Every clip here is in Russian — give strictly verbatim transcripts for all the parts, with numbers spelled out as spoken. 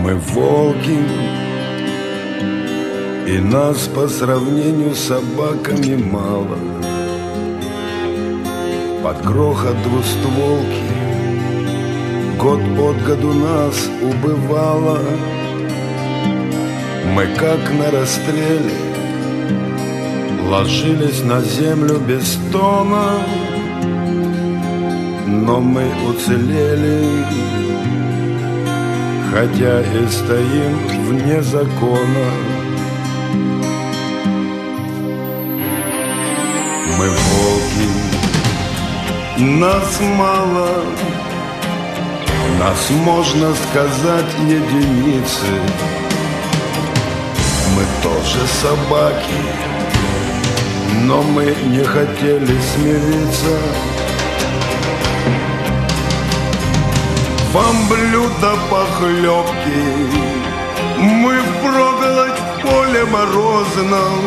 Мы волки, и нас по сравнению с собаками мало. Под грохот двустволки год от году нас убывало. Мы как на расстреле ложились на землю без тона, но мы уцелели, хотя и стоим вне закона. Мы волки, нас мало, нас, можно сказать, единицы. Мы тоже собаки, но мы не хотели смириться. Вам блюдо похлебки, мы впроголодь в поле морозном.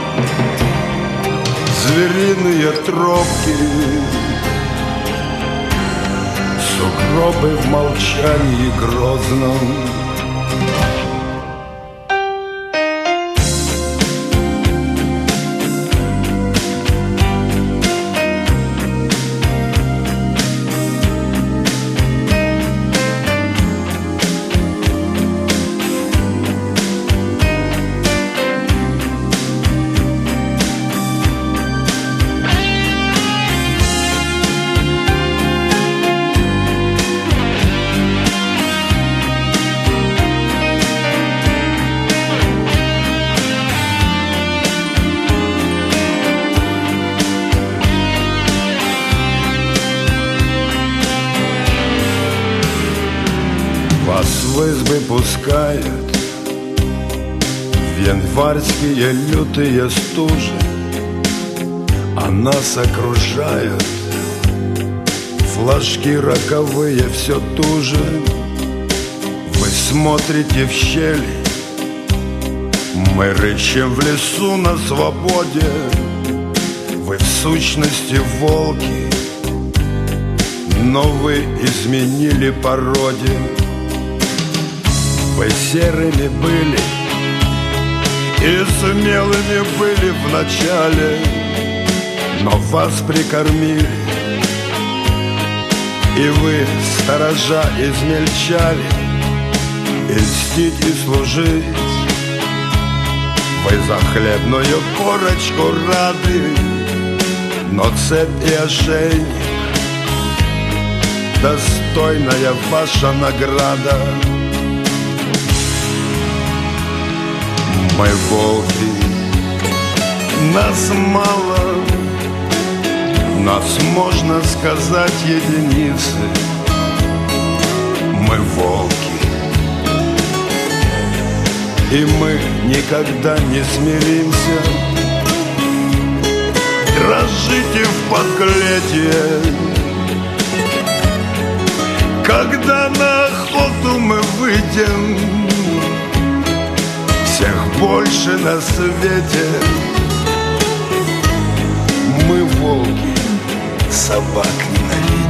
Звериные тропки, сугробы в молчании грозном. Вас в избы пускают в январские лютые стужи, а нас окружают флажки роковые все туже. Вы смотрите в щели, мы рыщем в лесу на свободе. Вы в сущности волки, но вы изменили породе. Вы серыми были и смелыми были вначале, но вас прикормили, и вы, сторожа, измельчали. И льстить, и служить вы за хлебную корочку рады, но цепь и ошейник — достойная ваша награда. Мы волки, нас мало, нас, можно сказать, единицы. Мы волки, и мы никогда не смиримся. Дрожите в подклетие, когда на охоту мы выйдем. Всех больше на свете. Мы волки, собак ненавидим.